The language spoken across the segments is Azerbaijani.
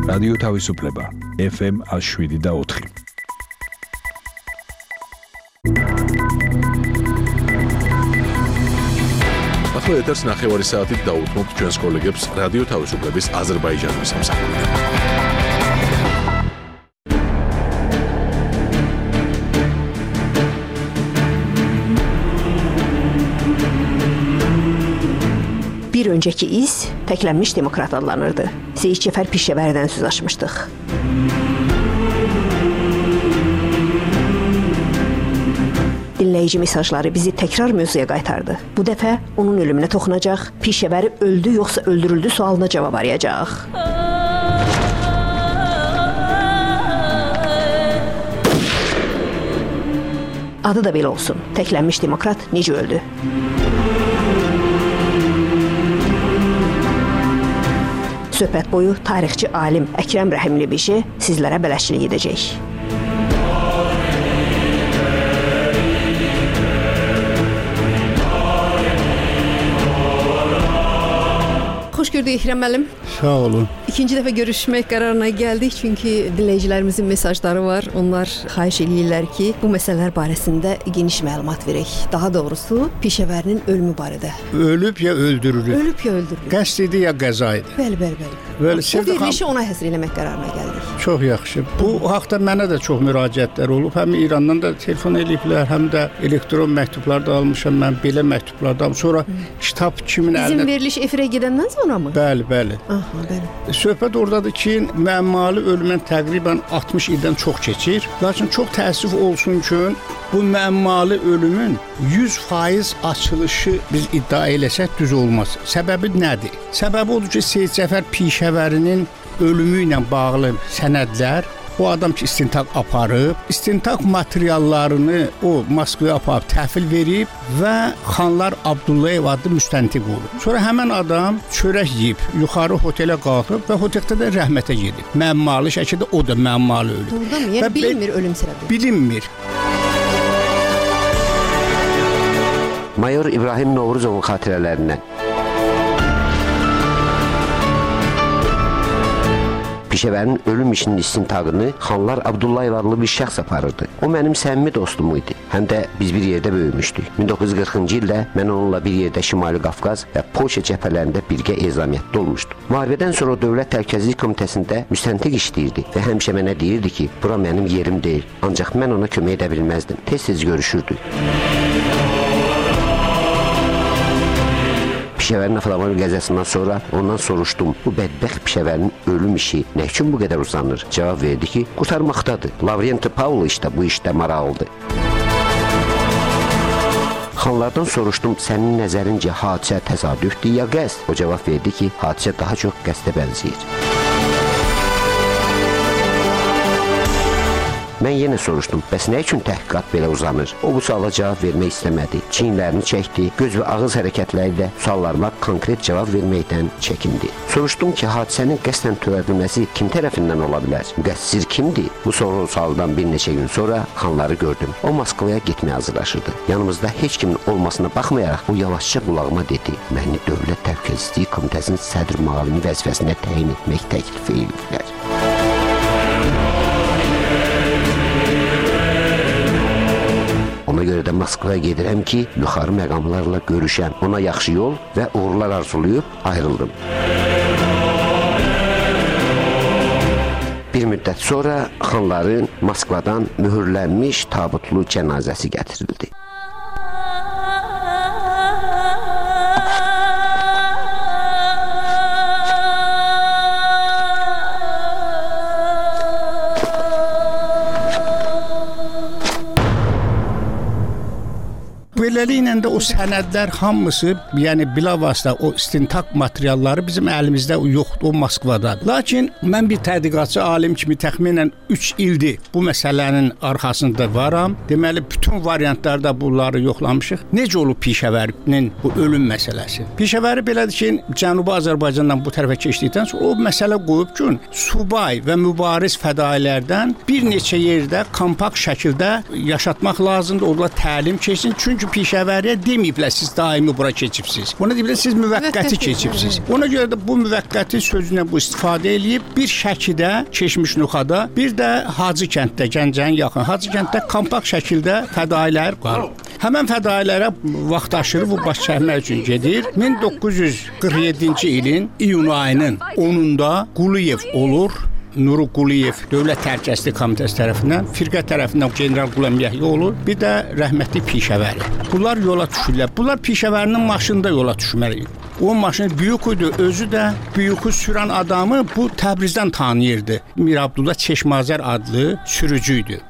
რადიო თავისუფლება FM 107.4. ახლა ეთერს 9 საათით დაუთმობთ ჩვენს კოლეგებს რადიო თავისუფლების აზერბაიჯანის სამსახურიდან. Bir önceki iz təklənmiş demokrat adlanırdı. Seyid Cəfər Pişəvəridən söz açmışdıq. Dinləyici mesajları bizi təkrar mövzuya qaytardı. Bu dəfə onun ölümünə toxunacaq, Pişəvəri öldü yoxsa öldürüldü sualına cavab arayacaq. Adı da belə olsun. Təklənmiş demokrat necə öldü? Söhbət boyu tarixçi alim Əkrəm Rəhimli Bişi sizlərə bələdçilik edəcək. Xoş gördük Ekrəm müəllim. Sağ olun. İkinci dəfə görüşmək qərarına gəldik çünki dinləyicilərimizin mesajları var. Onlar xahiş edirlər ki, bu məsələlər barəsində geniş məlumat verək. Daha doğrusu, Pişəvərinin ölümü barədə. Ölüb ya öldürülüb? Ölüb ya öldürülüb. Qəsd idi ya qəza idi? Bəli. O verilişi ona həsr eləmək qərarına gəldik. Çox yaxşı. Bu haqda mənə də çox müraciətlər olub. Həm İrandan da telefon eləyiblər, həm də elektron məktublar da almışam. Mən belə məktublardan sonra kitab kimin əlinə... Bizim veriliş efirə gedəndən sonra mı? Bəli. Aha, bəli. Söhbət oradadır ki, müəmmalı ölümün təqribən 60 ildən çox keçir. Lakin çox təəssüf olsun ki, bu müəmmalı ölümün 100% açılışı biz iddia eləsək düz olmaz. Səbəbi nədir? Səbəbi odur ki, Seyid Cəfər Pişəvərinin ölümü ilə bağlı sənədlər, o adam ki, istintaq aparıb, istintaq materiallarını o Moskvaya aparıb təhvil verib və Xanlar Abdullayev adlı müstəntiq olub. Sonra həmən adam çörək yeyib, yuxarı hotelə qalxıb və hoteldə də rəhmətə gedib. Müəmmalı şəkildə o da müəmmalı ölüb. Doğrudan mı? Yəni bilinmir ölüm səbəbi. Bilinmir. Mayor İbrahim Novruzovun xatirələrindən. Pişəvərin ölüm işinin istintaqını Xanlar Abdullayev adlı bir şəxs aparırdı. O mənim səmimi dostum idi. Həm də biz bir yerdə böyümüşdük. 1940-cı ildə mən onunla bir yerdə Şimali Qafqaz və Polşa cəbhələrində birgə ezamiyyətdə olmuşdu. Müharibədən sonra Dövlət Təhlükəsizlik Komitəsində müstəntiq işləyirdi və həmişə mənə deyirdi ki, bura mənim yerim deyil. Ancaq mən ona kömək edə bilməzdim. Tez-tez görüşürdük. Pişəvərin avtomobil qəzasından sonra ondan soruşdum, bu bədbəxt Pişəvərin ölüm işi nə üçün bu qədər uzanır? Cavab verdi ki, qurtarmaqdadır. Lavrenti Pavlo işte bu işdə maraqlıdır. Xanlardan soruşdum, sənin nəzərincə hadisə təsadüfdür ya qəsd? O cavab verdi ki, hadisə daha çox qəsdə bənzəyir. Mən yenə soruşdum, bəs nə üçün təhqiqat belə uzanır? O bu suala cavab vermək istəmədi. Çiyinlərini çəkdi, göz və ağız hərəkətləri ilə suallarıma konkret cavab verməkdən çəkindi. Soruşdum ki, hadisənin qəsdən törədilməsi kim tərəfindən ola bilər? Müqəssir kimdir? Bu sualdan bir neçə gün sonra Xanları gördüm. O Moskvaya getməyə hazırlaşırdı. Yanımızda heç kimin olmasına baxmayaraq o yavaşca qulağıma dedi, məni Dövlət Təhlükəsizlik Komitəsinin sədr müavini vəzifəsinə təyin etmək təklif ediblər. Ona görə də Moskvaya gedirəm ki, yuxarı məqamlarla görüşəm. Ona yaxşı yol və uğurlar arzulayıb ayrıldım. Bir müddət sonra Xanların Moskvadan mühürlənmiş tabutlu cənazəsi gətirildi. Beləliklə də o sənədlər hamısı, yəni bilavasitə o istintaq materialları bizim əlimizdə yoxdur, o Moskvadadır. Lakin mən bir tədqiqatçı alim kimi təxminən 3 ildir bu məsələnin arxasında varam. Deməli, bütün variantlarda bunları yoxlamışıq. Necə olub Pişəvərinin bu ölüm məsələsi? Pişəvəri belədir ki, Cənubi Azərbaycandan bu tərəfə keçdikdən sonra o məsələ qoyub ki, subay və mübariz fədailərdən bir neçə yerdə kompakt şəkildə yaşatmaq lazımdır, orada təlim keçsin. Çünki Pişəvəriyə deməyiblər siz daimi bura keçibsiz. Ona deyiblər siz müvəqqəti keçibsiz. Ona görə də bu müvəqqəti sözünə bu istifadə eləyib bir Şəkidə, Keşmiş Nuxada, bir də Hacı kənddə, Gəncənin yaxın Hacı kənddə kompakt şəkildə fədailər qalıb. Həmən fədailərə vaxtaşırı bu baş çəkmək üçün gedir. 1947-ci ilin iyun ayının 10-unda Quliyev olur. Nuru Quliyev Dövlət Təhlükəsizlik Komitəsi tərəfindən, firqə tərəfindən General Qulam Yəhya olur. Bir də rəhmətli Pişəvəri. Bunlar yola düşürlər. Bunlar Pişəvərinin maşınında yola düşməli. O maşın büyük idi, özü də büyük sürən adamı bu Təbrizdən tanıyırdı. Mir Abdullah Çeşmazər adlı sürücüydü.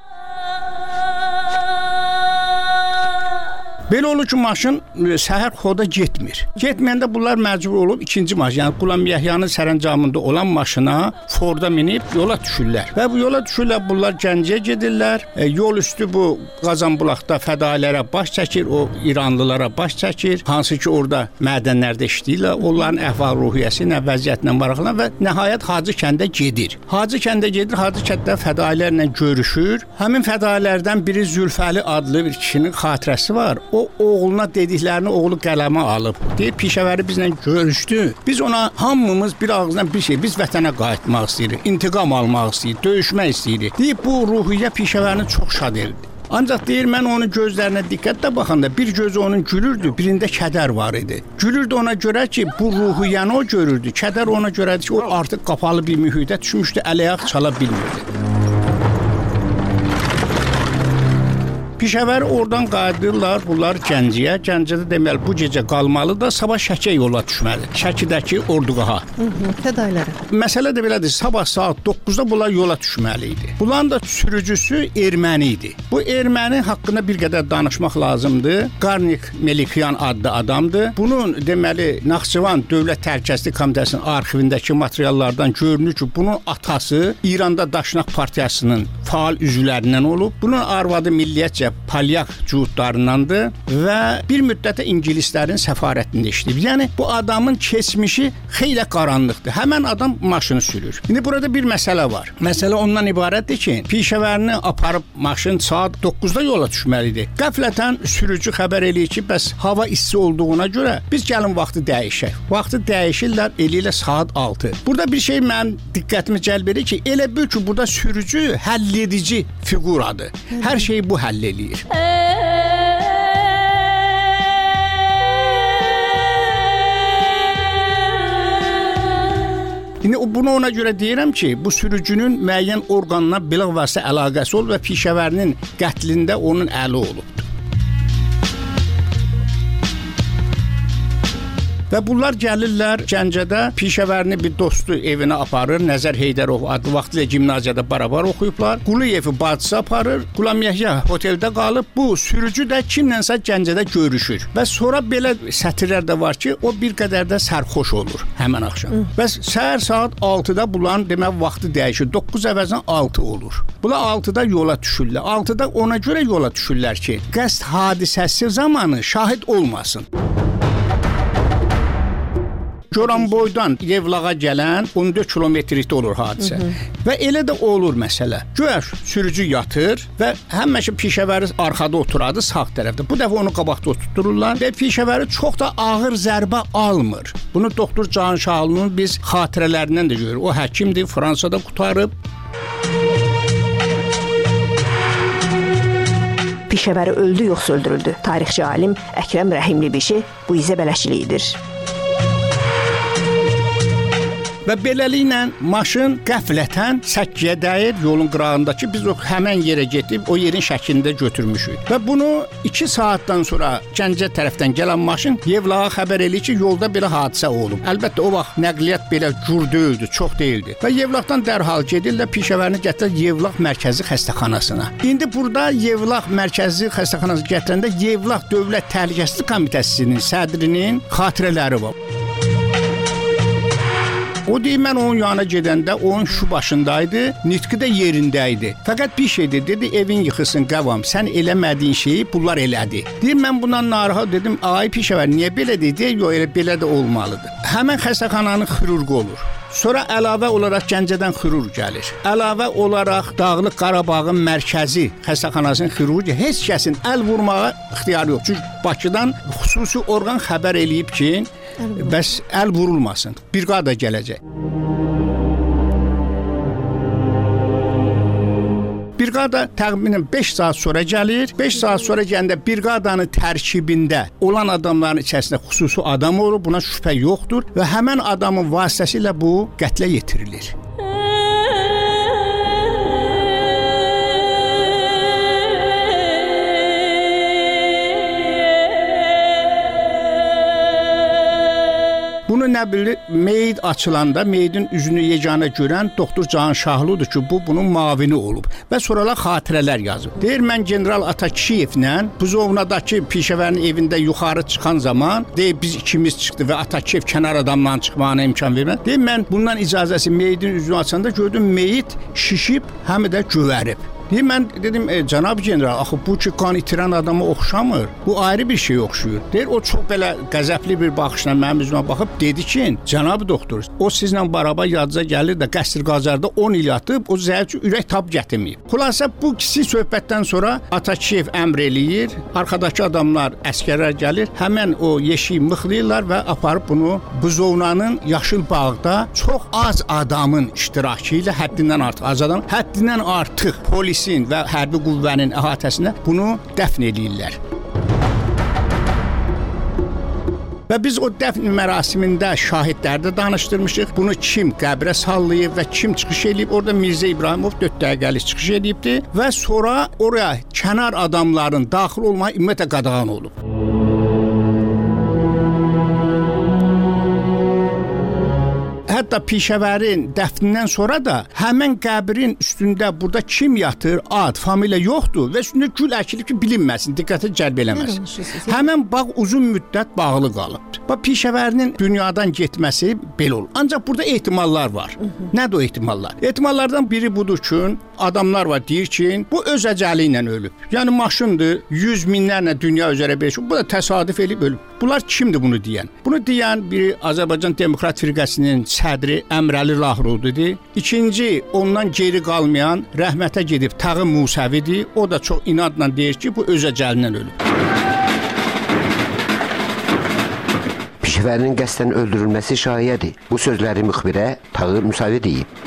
Belə olur ki, maşın səhər xoda getmir. Getməyəndə bunlar məcbur olub ikinci maşın, yəni Qulam Yəhyanın sərəncamında olan maşına Forda minib yola düşürlər. Və bu yola düşürlər, bunlar Gəncəyə gedirlər. Yol üstü bu Qazanbulaqda fədailərə baş çəkir, o İranlılara baş çəkir. Hansı ki, orada mədənlərdə işləyirlər. Onların əhval-ruhiyyəsi ilə, vəziyyətlə maraqlanır və nəhayət Hacı kəndə gedir. Hacı kəndə gedir, Hacı kənddə fədailərlə görüşür. Həmin fədailərdən biri Zülfəli adlı bir kişinin xatirəsi var. O oğluna dediklərini oğlu qələmə alıb. Deyir, Pişəvəri bizlə görüşdü. Biz ona hamımız bir ağızdan bir şey, biz vətənə qayıtmaq istəyirik, intiqam almaq istəyirik, döyüşmək istəyirik. Deyib, bu ruhiyyə Pişəvərini çox şad edirdi. Ancaq deyir, mən onun gözlərinə diqqətlə baxanda bir gözü onun gülürdü, birində kədər var idi. Gülürdü ona görə ki, bu ruhiyyəni o görürdü. Kədər ona görədir ki, o artıq qapalı bir mühitə düşmüşdü, əl-ayaq çala bilmirdi. Pişəvəri oradan qayıdırlar, bunlar Gəncəyə. Gəncədə deməli bu gecə qalmalı da sabah Şəkiyə yola düşməli. Şəkidəki ordugaha. Fədailərə. Məsələ də belədir. Sabah saat 9-da bunlar yola düşməli idi. Bunların da sürücüsü erməni idi. Bu erməni haqqında bir qədər danışmaq lazımdır. Qarnik Melikyan adlı adamdır. Bunun deməli Naxçıvan Dövlət Təhlükəsizlik Komitəsinin arxivindəki materiallardan görünür ki, bunun atası İranda Daşnaq Partiyasının faal üzvlərindən olub. Bunun arvadı milliyyətcə Polyak cühudlarındandır və bir müddətə ingilislərin səfarətində işləyib. Yəni bu adamın keçmişi xeyli qaranlıqdır. Həmən adam maşını sürür. İndi burada bir məsələ var. Məsələ ondan ibarətdir ki, Pişəvərini aparıb maşın saat 9-da yola düşməlidir. Qəflətən sürücü xəbər eləyir ki, bəs hava isti olduğuna görə biz gəlin vaxtı dəyişək. Vaxtı dəyişirlər, elə saat 6. Burada bir şey mənim diqqətimi cəlb edir ki, elə bil ki, burada sürücü həlledici fiquradır. Hər şeyi bu həll eləyir. İndi bunu ona görə deyirəm ki, bu sürücünün müəyyən orqanına bilik vasitə əlaqəsi olub və Pişəvərinin qətlində onun əli olubdur. Və bunlar gəlirlər Gəncədə, Pişəvərini bir dostu evinə aparır, Nəzər Heydərov adlı vaxtilə gimnaziyada barabar oxuyublar. Quliyevi bacısı aparır, Qulam Yəhya oteldə qalıb, bu sürücü də kimlənsə Gəncədə görüşür. Və sonra belə sətirlər də var ki, o bir qədər də sərxoş olur həmən axşam. Və səhər saat 6-da bunların demək vaxtı dəyişir, 9 əvəzinə 6 olur. Bunlar 6-da yola düşürlər. 6-da ona görə yola düşürlər ki, qəsd hadisəsi zamanı şahid olmasın. Goranboydan Yevlağa gələn 14 kilometrlikdə olur hadisə. Və elə də olur məsələ. Güya sürücü yatır və həmişə Pişəvəri arxada oturadı, sağ tərəfdə. Bu dəfə onu qabaqda oturtdururlar və Pişəvəri çox da ağır zərbə almır. Bunu doktor Can Şahalının biz xatirələrindən də görürük. O həkimdir, Fransada qutarıb. Pişəvəri öldü yoxsa öldürüldü? Tarixçi alim Əkrəm Rəhimlibişi bu izə bələşliyidir. Və beləliklə maşın qəflətən səkkiyə dəyir yolun qırağındakı. Biz o həmən yerə getib o yerin şəklində götürmüşük. Və bunu 2 saatdan sonra Gəncə tərəfdən gələn maşın Yevlağa xəbər eləyir ki, yolda belə hadisə olub. Əlbəttə o vaxt nəqliyyat belə cür deyildi, çox deyildi. Və Yevlaqdan dərhal gedirlər Pişəvərini gətirir Yevlaq Mərkəzi Xəstəxanasına. İndi burada Yevlaq Mərkəzi Xəstəxanasına gətirəndə Yevlaq Dövlət Təhlükəsizlik Komitəsinin sədrinin xatirələri var. O deyir, mən onun yanına gedəndə onun şu başındaydı, nitqi də yerindəydi. Fəqət bir şeydir, dedi, evin yıxılsın qavam, sən eləmədiyin şeyi bunlar elədi. Deyir, mən bundan narahat dedim, ay Pişəvər, niyə belə deyir? Deyir, yox, elə belə də olmalıdır. Həmən xəstəxananın xirurqu olur. Sonra əlavə olaraq Gəncədən xirurq gəlir. Əlavə olaraq Dağlıq Qarabağın mərkəzi xəstəxanasının xirurqi heç kəsin əl vurmağa ixtiyarı yox. Çünki Bakıdan xüsusi orqan xəbər eləyib ki, bəs əl vurulmasın. Briqada gələcək. Briqada təxminən 5 saat sonra gəlir. 5 saat sonra gəndə briqadanın tərkibində olan adamların içərisində xüsusi adam olur. Buna şübhə yoxdur və həmin adamın vasitəsilə bu qətlə yetirilir. Bunu nə bilir? Meyit açılanda meyidin üzünü yeganə görən doktor Cahan Şahlıdır ki, bu bunun mavini olub və sonralar xatirələr yazıb. Deyir, mən General Atakişiyevlə Buzovnadakı Pişəvərin evində yuxarı çıxan zaman, deyir, biz ikimiz çıxdı və Atakişiyev kənar adamdan çıxmağına imkan vermədi. Deyir, mən bundan icazəsi meyidin üzünü açanda gördüm, meyit şişib, həm də gövərib. Deyir, mən dedim, cənab general, axı bu ki, qan itirən adama oxşamır. Bu ayrı bir şey oxşuyur. Deyir, o çox belə qəzəbli bir baxışla mənim üzümə baxıb dedi ki, cənab doktor, o sizlə bərabər yadca gəlir də qəsr Qacarda 10 il yatıb, o zəhərçi ürək tab gətirməyib. Xülasə bu kiçik söhbətdən sonra Atakişiyev əmr eləyir, arxadakı adamlar, əskərlər gəlir, həmən o yeşiyi mıxlayırlar və aparıb bunu Buzovnanın Yaşıl Bağda çox az adamın iştirakı ilə həddindən artıq polis və hərbi qüvvənin əhatəsində bunu dəfn edirlər. Və biz o dəfn mərasimində şahidlərdə danışdırmışıq. Bunu kim qəbrə sallayıb və kim çıxış edib? Orada Mirzə İbrahimov 4 dəqiqəlik çıxış edibdi və sonra oraya kənar adamların daxil olmaya ümumiyyətlə qadağan olub. Hətta Pişəvərin dəfnindən sonra da həmən qəbrin üstündə burada kim yatır, ad, familiya yoxdur və üstündə gül əkilib ki, bilinməsin, diqqəti cəlb eləməsin. Həmən bağ uzun müddət bağlı qalıbdır. Bax, Pişəvərinin dünyadan getməsi belə olur. Ancaq burada ehtimallar var. Nədir o ehtimallar? Ehtimallardan biri budur ki, adamlar var, deyir ki, bu öz əcəli ilə ölüb. Yəni maşındır, 100 minlərlə dünya üzərə beşib, bu da təsadüf elib ölüb. Bunlar kimdir bunu deyən? Bunu deyən biri Azərbaycan Demokrat Firqəsinin sədri Əmrəli Lahrudidir. İkinci, ondan geri qalmayan rəhmətə gedib Tağı Musəvidir. O da çox inadla deyir ki, bu öz əcəlindən ölüb. Pişəvərinin qəsdən öldürülməsi şayədir. Bu sözləri müxbirə Tağı Musəvi deyib.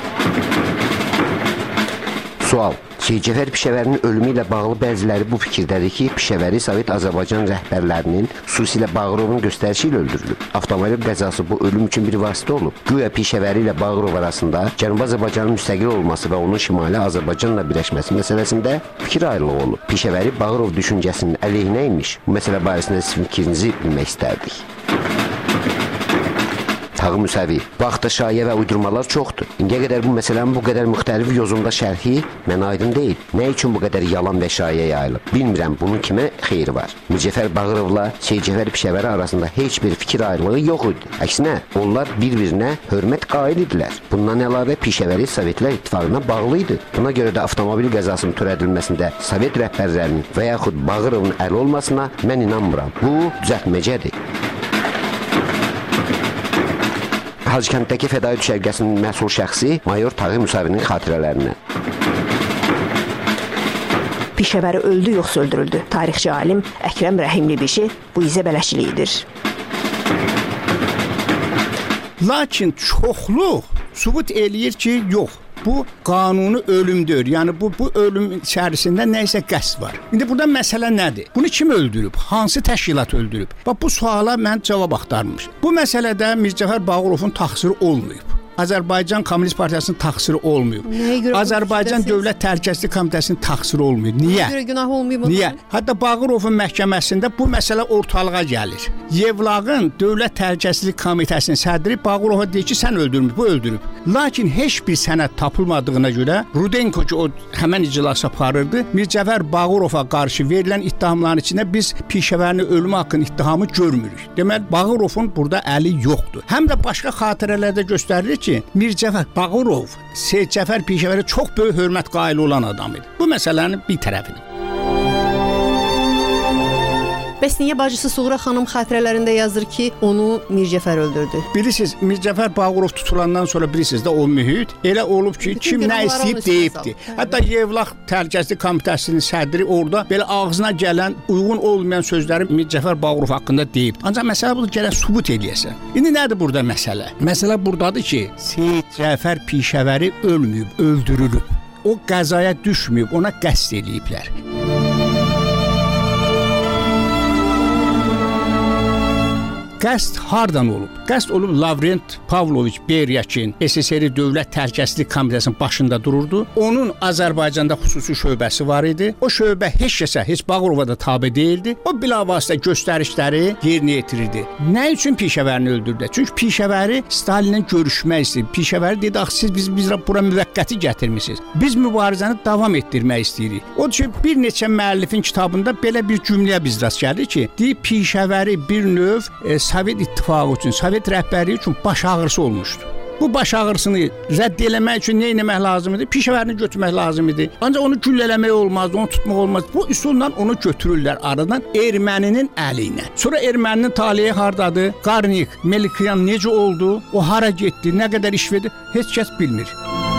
Sual. Şeyx Cəfər Pişəvərinin ölümü ilə bağlı bəziləri bu fikirdədir ki, Pişəvəri Sovet Azərbaycan rəhbərlərinin, xüsusilə Bağırovun göstərişi ilə öldürülüb. Avtomobil qəzası bu ölüm üçün bir vasitə olub. Güya Pişəvəri ilə Bağırov arasında Cənubi Azərbaycanın müstəqil olması və onun şimali Azərbaycanla birləşməsi məsələsində fikir ayrılığı olub. Pişəvəri Bağırov düşüncəsinin əleyhinə imiş. Bu məsələ barəsində sizin fikrinizi bilmək istərdik. Tağı Musəvi. Vaxtda şayə və uydurmalar çoxdur. İndiyə qədər bu məsələnin bu qədər müxtəlif yozunda şərhi mənə aydın deyil. Nə üçün bu qədər yalan və şayə yayılıb? Bilmirəm, bunun kimə xeyri var. Mircəfər Bağırovla Şeyx Cəfər Pişəvəri arasında heç bir fikir ayrılığı yox idi. Əksinə, onlar bir-birinə hörmət qail idilər. Bundan əlavə Pişəvəri Sovetlər İttifaqına bağlı idi. Buna görə də avtomobil qəzasının törədilməsində Sovet rəhbərlərinin və yaxud Bağırovun əli olmasına mən inanmıram. Bu düzəltməcədir. Hacıkənddəki fədai düşərgəsinin məsul şəxsi mayor Tağı Musəvinin xatirələrinə. Pişəvəri öldü yoxsa öldürüldü? Tarixçi alim Əkrəm Rəhimlibişi bu izə bələşliyidir. Lakin çoxluq sübut eləyir ki, yox. Bu qanuni ölümdür. Yəni bu ölüm içərisində nə isə qəsd var. İndi burada məsələ nədir? Bunu kim öldürüb? Hansı təşkilat öldürüb? Bax bu suala mən cavab axtarmışam. Bu məsələdə Mircəfər Bağırovun təqsiri olmayıb. Azərbaycan Kommunist Partiyasının təqsiri olmayıb. Azərbaycan Dövlət Təhlükəsizlik Komitəsinin təqsiri olmayıb. Niyə? Günah olmayıb. Niyə? Hətta Bağırovun məhkəməsində bu məsələ ortalığa gəlir. Yevlağın Dövlət Təhlükəsizlik Komitəsinin sədri Bağırova deyir ki, sən öldürmüş, bu öldürüb. Lakin heç bir sənəd tapılmadığına görə Rudenko ki, o həmən iclası aparırdı, Mircəfər Bağırova qarşı verilən ittihamların içində biz Pişəvərinin ölümü haqqında ittihamı görmürük. Deməli, Bağırovun burada əli yoxdur. Həm də başqa xatirələrdə göstərilir ki, Mircəfər Bağırov Şeyx Cəfər Pişəvərə çox böyük hörmət qaili olan adam idi. Bu məsələnin bir tərəfidir. Bəs niyə bacısı Suğra xanım xatirələrində yazır ki, onu Mir Cəfər öldürdü? Bilirsiniz, Mir Cəfər Bağırov tutulandan sonra bilirsiniz də o mühit elə olub ki, bütün kim nə istəyib deyibdi. Hətta Yevlax Təhlükəsizlik Komitəsinin sədri orada belə ağzına gələn uyğun olmayan sözləri Mir Cəfər Bağırov haqqında deyib. Ancaq məsələ budur, gələn sübut eləyəsən. İndi nədir burada məsələ? Məsələ burdadır ki, Seyid Cəfər Pişəvəri ölməyib, öldürülüb. O qəzaya düşməyib, ona qəsd eləyiblər. Qəsd hardan olub? Qəsd olub Lavrent Pavloviç Beryakin SSR Dövlət Təhlükəsizlik Komitəsinin başında dururdu. Onun Azərbaycanda xüsusi şöbəsi var idi. O şöbə heç kəsə, heç Bağırova da tabe deyildi. O bilavasitə göstərişləri yerinə yetirirdi. Nə üçün Pişəvərini öldürdü? Çünki Pişəvəri Stalinlə görüşmək istəyir. Pişəvəri dedi, axı siz biz bura müvəqqəti gətirmisiniz. Biz mübarizəni davam etdirmək istəyirik. O ki, bir neçə müəllifin kitabında belə bir cümləyə biz rast gəldik ki, deyib Pişəvəri bir növ Sovet İttifaqı üçün, Sovet rəhbərliyi üçün baş ağrısı olmuşdu. Bu baş ağrısını rədd eləmək üçün nə etmək lazım idi? Pişəvərini götürmək lazım idi. Ancaq onu güllələmək olmazdı, onu tutmaq olmazdı. Bu üsulla onu götürürlər aradan erməninin əliyinə. Sonra erməninin taleyi hardadır? Qarnik, Melikyan necə oldu? O hara getdi? Nə qədər iş verdi? Heç kəs bilmir.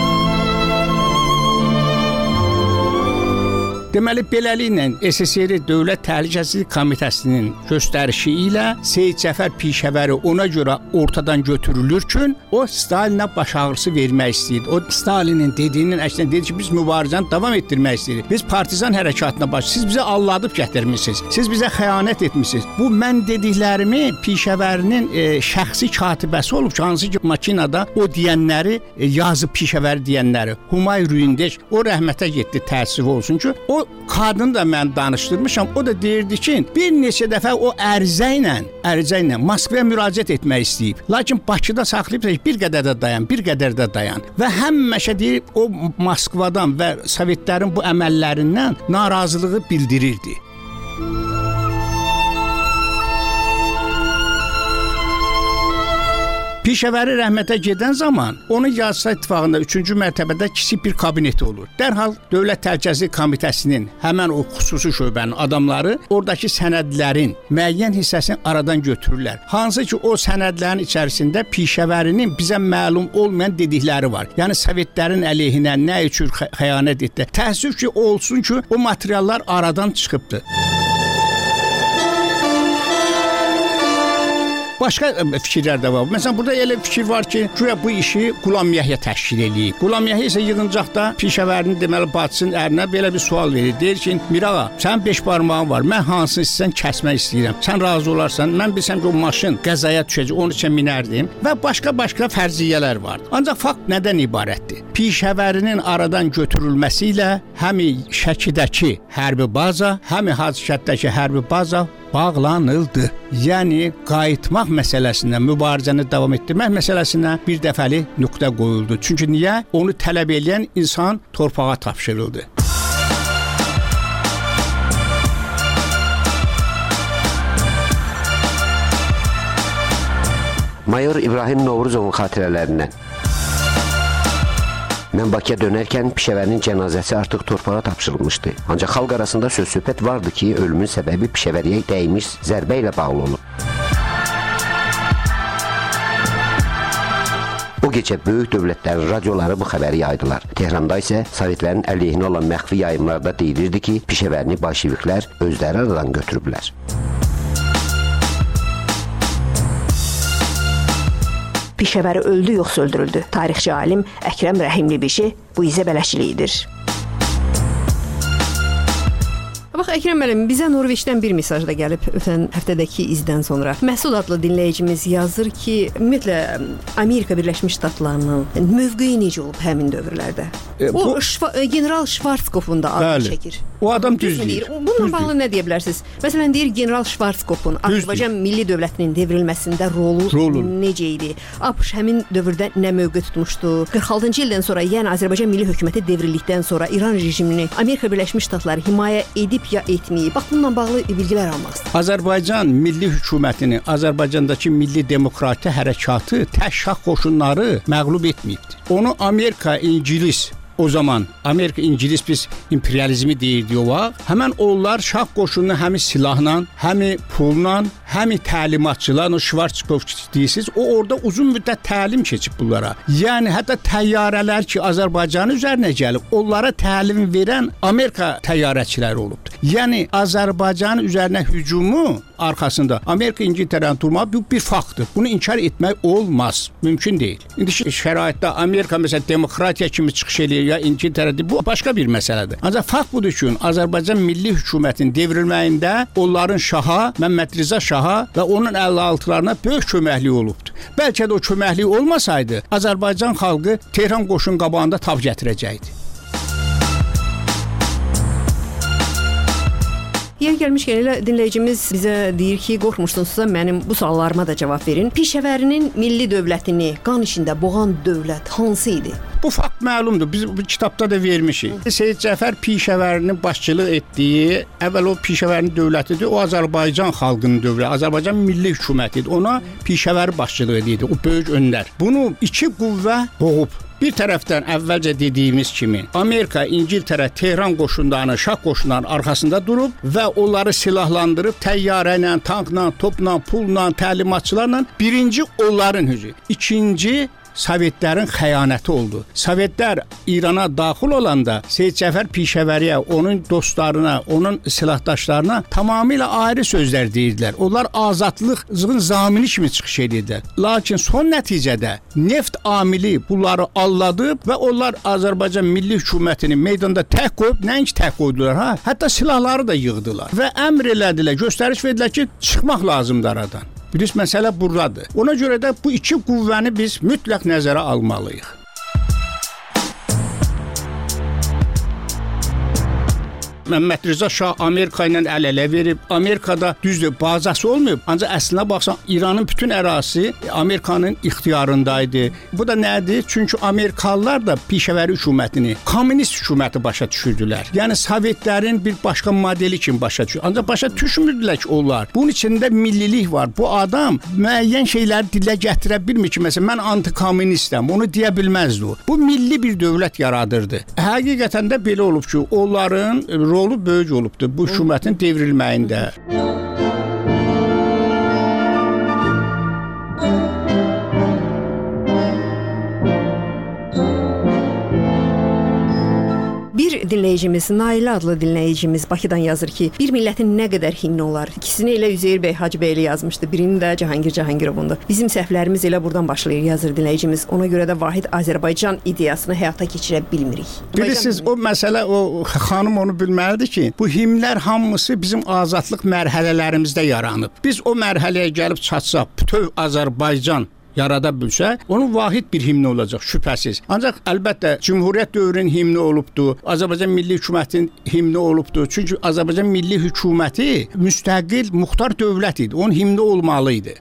Deməli, beləliklə SSR Dövlət Təhlükəsizlik Komitəsinin göstərişi ilə Seyid Cəfər Pişəvəri ona görə ortadan götürülür ki, o Stalinə baş ağrısı vermək istəyirdi. O Stalinin dediyinin əksinə dedi ki, biz mübarizəni davam etdirmək istəyirik. Biz partizan hərəkatına siz bizə alladıb gətirmisiniz. Siz bizə xəyanət etmisiniz. Bu mən dediklərimi Pişəvərinin şəxsi katibəsi olub ki, hansı ki makinada o deyənləri yazıb Pişəvəri deyənləri. Humay Rüyündeş o rəhmətə getdi, təəssüf olsun ki, o qadını da mən danışdırmışam. O da deyirdi ki, bir neçə dəfə o ərizə ilə Moskvaya müraciət etmək istəyib. Lakin Bakıda saxlayıb bir qədər də dayan. Və həmişə deyir, o Moskvadan və Sovetlərin bu əməllərindən narazılığı bildirirdi. Pişəvəri rəhmətə gedən zaman onun Yazıçılar İttifaqında 3-cü mərtəbədə kiçik bir kabineti olur. Dərhal Dövlət Təhlükəsizlik Komitəsinin həmən o xüsusi şöbənin adamları oradakı sənədlərin müəyyən hissəsini aradan götürürlər. Hansı ki o sənədlərin içərisində Pişəvərinin bizə məlum olmayan dedikləri var. Yəni Sovetlərin əleyhinə nə üçün xəyanət etdi. Təəssüf ki olsun ki o materiallar aradan çıxıbdı. Başqa fikirlər də var. Məsələn, burada elə fikir var ki, güya bu işi Qulam Yəhya təşkil eləyib. Qulam Yəhya isə yığıncaqda Pişəvərinin deməli bacısının ərinə belə bir sual verir. Deyir ki, Mirağa, sənin 5 barmağın var. Mən hansını istəsən kəsmək istəyirəm. Sən razı olarsan, mən bilsəm ki, o maşın qəzaya düşəcək, onun üçün minərdim və başqa fərziyyələr var. Ancaq fakt nədən ibarətdir? Pişəvərinin aradan götürülməsi ilə həm Şəkidəki hərbi baza, həm Hacıkətdəki hərbi baza bağlanıldı. Yəni qayıtmaq məsələsinə, mübarizəni davam etdirmək məsələsinə bir dəfəli nöqtə qoyuldu. Çünki niyə? Onu tələb edən insan torpağa tapşırıldı. Mayor İbrahim Novruzovun xatirələrindən. Mən Bakıya dönərkən Pişəvərinin cənazəsi artıq torpağa tapşırılmışdı. Ancaq xalq arasında söz-söhbət vardı ki, ölümün səbəbi Pişəvəriyə dəymiş zərbə ilə bağlı olub. O gecə böyük dövlətlərin radioları bu xəbəri yaydılar. Tehranda isə Sovetlərin əleyhinə olan məxfi yayımlarda deyilirdi ki, Pişəvərini bolşeviklər özləri aradan götürüblər. Pişəvəri öldü yoxsa öldürüldü? Tarixçi alim Əkrəm Rəhimli Bişi bu izə bələşçiliyidir. Bax, Əkrəm müəllim, bizə Norveçdən bir mesaj da gəlib ötən həftədəki izdən sonra. Məsud adlı dinləyicimiz yazır ki, ümumiyyətlə Amerika Birləşmiş Ştatlarının mövqeyi necə olub həmin dövrlərdə? O General Schwarzkopfun da adını çəkir. O adam düz deyir. Bununla bağlı nə deyə bilərsiniz? Məsələn, deyir General Schwarzkopfun Azərbaycan milli dövlətinin devrilməsində rolu necə idi? ABŞ həmin dövrdə nə mövqe tutmuşdu? 46-cı ildən sonra, yəni Azərbaycan milli hökuməti devrildikdən sonra İran rejimini Amerika Birləşmiş Ştatları himayə edib ya etməyib? Bax, bununla bağlı bilgilər almaq istəyirəm. Azərbaycan milli hökumətini, Azərbaycandakı milli demokratiya hərəkatı tək şah qoşunları məğlub etməyibdir. Onu Amerika, İngilis o zaman Amerika İngilis biz imperializmi deyirdi o vaxt. Həmən onlar şah qoşununu həmi silahla, həmi pulla, həmi təlimatçılarla, Şvarçkovski deyirsiniz, o orada uzun müddət təlim keçib bunlara. Yəni hətta təyyarələr ki Azərbaycanın üzərinə gəlib, onlara təlim verən Amerika təyyarəçiləri olubdur. Yəni Azərbaycanın üzərinə hücumu arxasında Amerika İngiltərənin durmağı bu bir faktdır. Bunu inkar etmək olmaz, mümkün deyil. İndi şəraitdə Amerika məsələn demokratiya kimi çıxış eləyir ya İngiltərədir, bu başqa bir məsələdir. Ancaq fakt budur ki, Azərbaycan milli hökumətinin devrilməyində onların şaha, Məmməd Rza şaha və onun 56-larına böyük köməkliyi olubdur. Bəlkə də o köməkliyi olmasaydı, Azərbaycan xalqı Tehran qoşun qabağında tab gətirəcəkdi. Yer gəlmişkən elə dinləyicimiz bizə deyir ki, qorxmuşsunuzsa mənim bu suallarıma da cavab verin. Pişəvərinin milli dövlətini qan içində boğan dövlət hansı idi? Bu fakt məlumdur. Biz bu kitabda da vermişik. Seyid Cəfər Pişəvərinin başçılıq etdiyi, əvvəl o Pişəvərin dövlətidir. O Azərbaycan xalqının dövləti, Azərbaycan milli hökumətidir. Ona Pişəvər başçılıq edirdi. O böyük öndər. Bunu iki qüvvə boğub. Bir tərəfdən əvvəlcə dediyimiz kimi Amerika, İngiltərə, Tehran qoşunlarının, şah qoşunlarının arxasında durub və onları silahlandırıb təyyarə ilə, tankla, topla, pulla, təlimatçılarla birinci onların hücum. İkinci Sovetlərin xəyanəti oldu. Sovetlər İrana daxil olanda Seyid Cəfər Pişəvəriyə, onun dostlarına, onun silahdaşlarına tamamilə ayrı sözlər deyirdilər. Onlar azadlığın zamini kimi çıxış edirdilər. Lakin son nəticədə neft amili bunları alladıb və onlar Azərbaycan milli hökumətini meydanda tək qoyub, nəinki tək qoydular, hətta silahları da yığdılar və əmr elədilər, göstəriş verdilər ki, çıxmaq lazımdır aradan. Bilirsiniz, məsələ buradadır. Ona görə də bu iki qüvvəni biz mütləq nəzərə almalıyıq. Məmməd Rza Şah Amerika ilə əl-ələ verib. Amerikada düzdür, bazası olmayıb. Ancaq əslində baxsan, İranın bütün ərazisi Amerikanın ixtiyarındaydı. Bu da nədir? Çünki Amerikalılar da Pişəvəri hökumətini, kommunist hökuməti başa düşürdülər. Yəni Sovetlərin bir başqa modeli kimi başa düşürdülər. Ancaq başa düşmürdülər ki, onlar. Bunun içində millilik var. Bu adam müəyyən şeyləri dilə gətirə bilmir ki, məsələn, mən antikommunistəm. Onu deyə bilməzdi o. Bu milli bir dövlət yaradırdı. Həqiqətən də belə olub ki, onların rolu böyük olubdur bu hökumətin devrilməyində. Bir dinləyicimiz, Nailə adlı dinləyicimiz Bakıdan yazır ki, bir millətin nə qədər himni olar? İkisini elə Üzeyir bəy Hacıbəyli yazmışdı, birini də Cahangir Cahangirovundu. Bizim səhvlərimiz elə buradan başlayır, yazır dinləyicimiz. Ona görə də vahid Azərbaycan ideyasını həyata keçirə bilmirik. Bilirsiniz, o məsələ, o xanım onu bilməlidir ki, bu himlər hamısı bizim azadlıq mərhələlərimizdə yaranıb. Biz o mərhələyə gəlib çatsaq, bütöv Azərbaycan yarada bilsə, onun vahid bir himni olacaq, şübhəsiz. Ancaq əlbəttə Cümhuriyyət dövrünün himni olubdur, Azərbaycan Milli Hökumətinin himni olubdur. Çünki Azərbaycan Milli Hökuməti müstəqil, muxtar dövlət idi. Onun himni olmalı idi.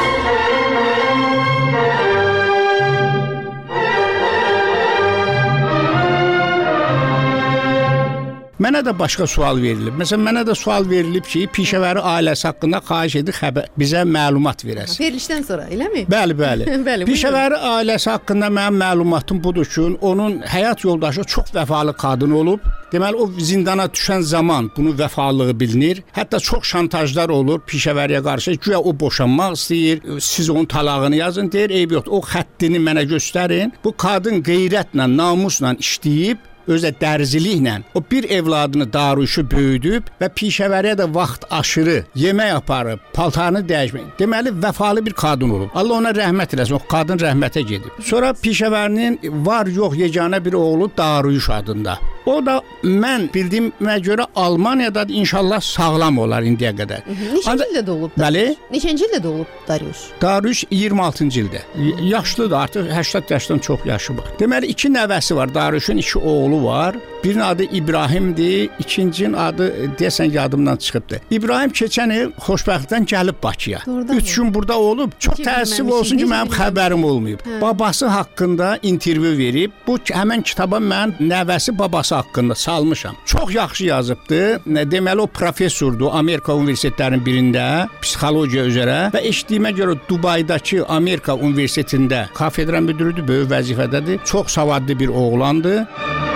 Mənə də başqa sual verilib. Məsələn, mənə də sual verilib ki, Pişəvəri ailəsi haqqında xahiş edib bizə məlumat verəsin. Verilişdən sonra, eləmi? Bəli, bəli. Pişəvəri ailəsi haqqında mənim məlumatım budur ki, onun həyat yoldaşı çox vəfalı qadın olub. Deməli, o zindana düşən zaman bunun vəfalılığı bilinir. Hətta çox şantajlar olur Pişəvəriyə qarşı. Güya o boşanmaq istəyir, siz onun talağını yazın, deyir, eyb yoxdur, o xəttini mənə göstərin. Bu qadın qeyrətlə, namusla işləyib, özə dərziliklə o bir evladını daruşu böyüdüb və Pişəvəriyə də vaxt aşırı yemək aparıb, paltarını dəyişmək. Deməli, vəfalı bir qadın olub. Allah ona rəhmət eləsin, o qadın rəhmətə gedib. Sonra Pişəvərinin var yox yeganə bir oğlu Daruyuş adında. O da mən bildiyimə görə Almaniyada inşallah sağlam olar indiyə qədər. Neçənci ildə doğulub? Bəli. Neçənci ildə doğulub Daruyuş? Daruyuş 26-cı ildə. Yaşlıdır, artıq 80 yaşdan çox yaşı var. Deməli, iki nəvəsi var. Daruyuşun iki oğlu var. Birinin adı İbrahimdir, ikincinin adı deyəsən yadımdan çıxıbdır. İbrahim keçən il xoşbəxtlikdən gəlib Bakıya. 3 gün burada olub. Çox təəssüf olsun ki, mənim xəbərim olmayıb. Babası haqqında intervyu verib. Bu həmin kitaba mən nəvəsi babası haqqında salmışam. Çox yaxşı yazıbdı. Deməli, o professordur Amerika universitetlərinin birində, psixologiya üzrə və eşitdiyimə görə Dubaydakı Amerika universitetində kafedra müdürüdür, böyük vəzifədədir. Çox savadlı bir oğlandır.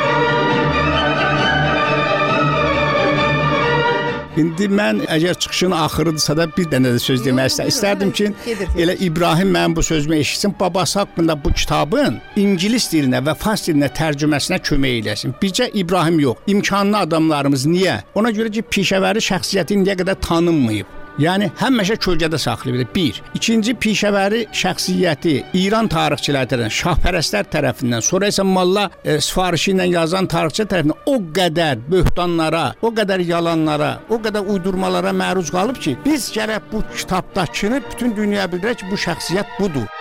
İndi mən əgər çıxışın axırıdırsa da bir dənə də söz demək istərdim ki, elə İbrahim mənim bu sözümü eşitsin, babası haqqında bu kitabın ingilis dilinə və fars dilinə tərcüməsinə kömək eləsin. Bircə İbrahim yox, imkanlı adamlarımız niyə? Ona görə ki, pişəvəri şəxsiyyəti indiyə qədər tanınmayıb. Yəni həmişə kölgədə saxlayıb. Bir. İkinci, pişəvəri şəxsiyyəti İran tarixçiləri tərəfindən, şahpərəstlər tərəfindən, sonra isə Molla sifarişi ilə yazan tarixçilər tərəfindən o qədər böhtanlara, o qədər yalanlara, o qədər uydurmalara məruz qalıb ki, biz gərək bu kitabdakını bütün dünyaya bildirək ki, bu şəxsiyyət budur.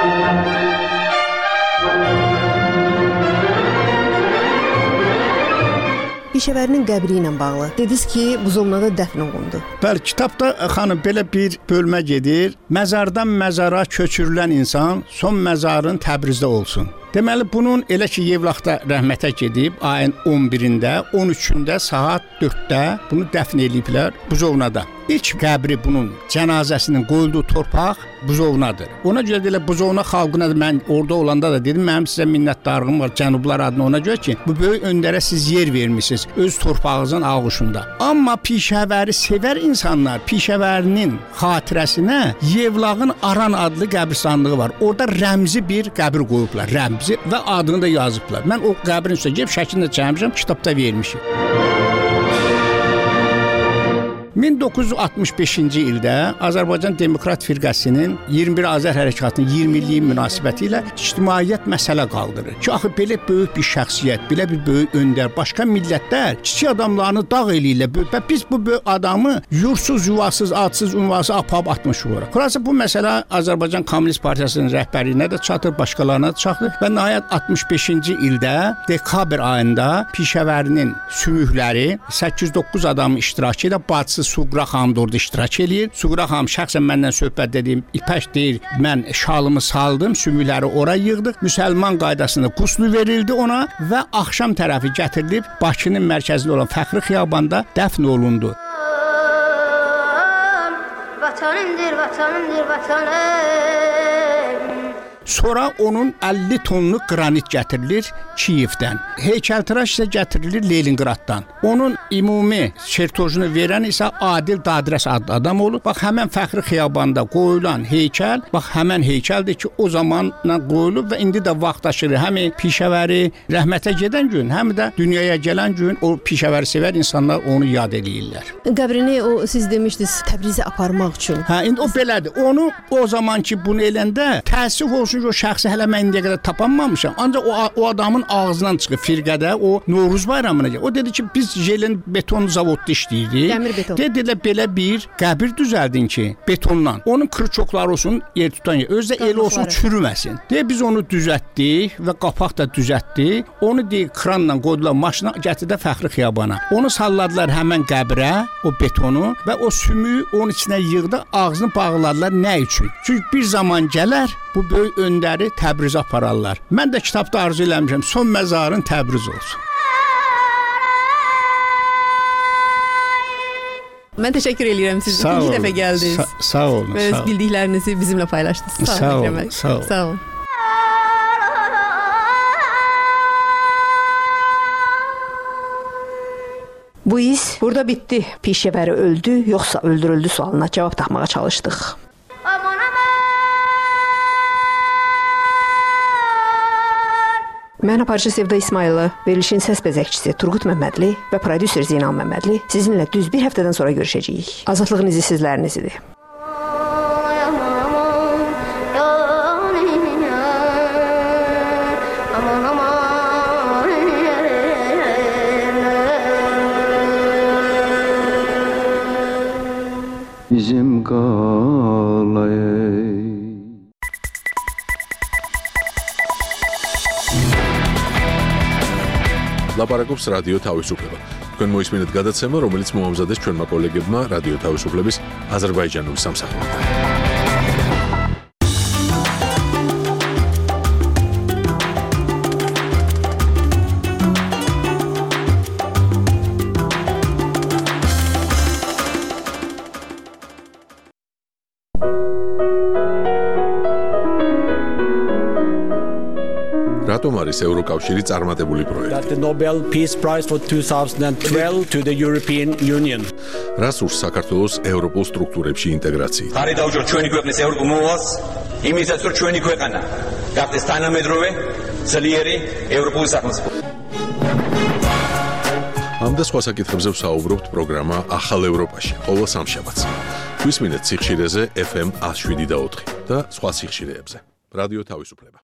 Pişəvərinin qəbri ilə bağlı. Dediniz ki, Buzovnada dəfn olundu. Bəli, kitabda xanım belə bir bölmə gedir. Məzardan məzara köçürülən insan son məzarın Təbrizdə olsun. Deməli, bunun elə ki, Yevlaxda rəhmətə gedib, ayın 11-də, 13-də, saat 4-də bunu dəfn ediblər Buzovnada. İlk qəbri bunun cənazəsinin qoyulduğu torpaq Buzovnadır. Ona görə də elə Buzovna xalqına da mən orada olanda da dedim, mənim sizə minnətdarlığım var cənublar adına ona görə ki, bu böyük öndərə siz yer vermisiniz öz torpağınızın ağuşunda. Amma pişəvəri sevər insanlar pişəvərinin xatirəsinə Yevlağın Aran adlı qəbristanlığı var. Orada rəmzi bir qəbir qoyublar, rəmzi və adını da yazıblar. Mən o qəbrin üstə gəlib şəklini də çəkmişəm, kitabda vermişim. 1965-ci ildə Azərbaycan Demokrat Firqəsinin 21 Azər Hərəkatının 20 illiyi münasibəti ilə ictimaiyyət məsələ qaldırır ki, axı belə böyük bir şəxsiyyət, belə bir böyük öndər, başqa millətlər kiçik adamlarını dağ eləyirlər və biz bu böyük adamı yursuz, yuvasız, adsız, ünvasız apab atmışıq ora. Xülasə bu məsələ Azərbaycan Kommunist Partiyasının rəhbərliyinə də çatır, başqalarına da çatır və nəhayət 65-ci ildə dekabr ayında Pişəvərinin sümükləri 809 adamın iştirakı ilə bacısı Suğra xanım da orada iştirak eləyir. Suğra xanım şəxsən məndən söhbət dediyim İpək deyir, mən şalımı saldım, sümükləri ora yığdıq. Müsəlman qaydasında quslu verildi ona və axşam tərəfi gətirilib Bakının mərkəzində olan Fəxri Xiyabanda dəfn olundu. Vatanımdır, vatanımdır, vatanım. Sonra onun 50 tonluq qranit gətirilir Kiyevdən. Heykəltıraş isə gətirilir Leningraddan. Onun ümumi şertojunu verən isə Adil Dadrəs adlı adam olur. Bax, həmən Fəxri Xiyabanda qoyulan heykəl, bax, həmən heykəldir ki, o zamanla qoyulub və indi də vaxtaşırı həm pişəvəri rəhmətə gedən gün, həm də dünyaya gələn gün o pişəvəri sevər insanlar onu yad eləyirlər. Qəbrini o siz demişdiniz Təbrizə aparmaq üçün. Hə, indi o belədir. Onu o zaman ki, bunu eləndə təəssüf olsun ki, o şəxsi hələ mən indiyə qədər tapanmamışam. Ancaq o adamın ağzından çıxıb firqədə o Novruz bayramına gəlir. O dedi ki, biz Jelen beton zavodda işləyirik. Dəmir beton. Dedilə belə bir qəbir düzəldin ki, betondan. Onun kırçokları olsun, yer tutan yer. Özdə elə olsun, çürüməsin. Deyə biz onu düzəltdik və qapaq da düzəltdik. Onu kranla qoydular maşına, gətirdi Fəxri Xiyabana. Onu salladılar həmən qəbrə, o betonu və o sümüyü onun içinə yığdı, ağzını bağladılar. Nə üçün? Çünki bir zaman gələr, bu böyük öndəri Təbrizə apararlar. Mən də kitabda arzu eləmişəm, son məzarın Təbriz olsun. Mən təşəkkür edirəm sizə. İkinci dəfə gəldiniz. Sağ olun. Və öz bildiklərinizi bizimlə paylaşdınız. Sağ olun. Sağ olun. Bu iz burada bitdi. Pişəvəri öldü, yoxsa öldürüldü sualına cavab tapmağa çalışdıq. Mən aparıcı Sevda İsmayılı, verilişin səs bəzəkçisi Turqut Məmmədli və prodüser Zeynal Məmmədli sizinlə düz bir həftədən sonra görüşəcəyik. Azadlığın izi sizlərinizidir. Bizim qalay ლაპარაკობს რადიო თავისუფლება. თქვენ მოისმინეთ გადაცემა, რომელიც მოამზადეს ჩვენმა კოლეგებმა რადიო თავისუფლების აზერბაიჯანული სამსახურიდან. რატომ არის ევროკავშირი წარმატებული პროექტი? That the Nobel Peace Prize for 2012 to the European Union. რას ურს საქართველოს ევროპულ სტრუქტურებში ინტეგრაციით? ხარი დაუჯეროთ ჩვენი ქვეყნის ევროპულ მოვალს, იმისაც რომ ჩვენი ქვეყანა გახდეს თანამედროვე, ძლიერი ევროპული სახელმწიფო. ამ და სხვა საკითხებზე ვსაუბრობთ პროგრამა ახალ ევროპაში, ყოველ სამშაბათს. გვისმინეთ სიხშირეზე FM 107.4 და სხვა სიხშირეებზე. რადიო თავისუფლება.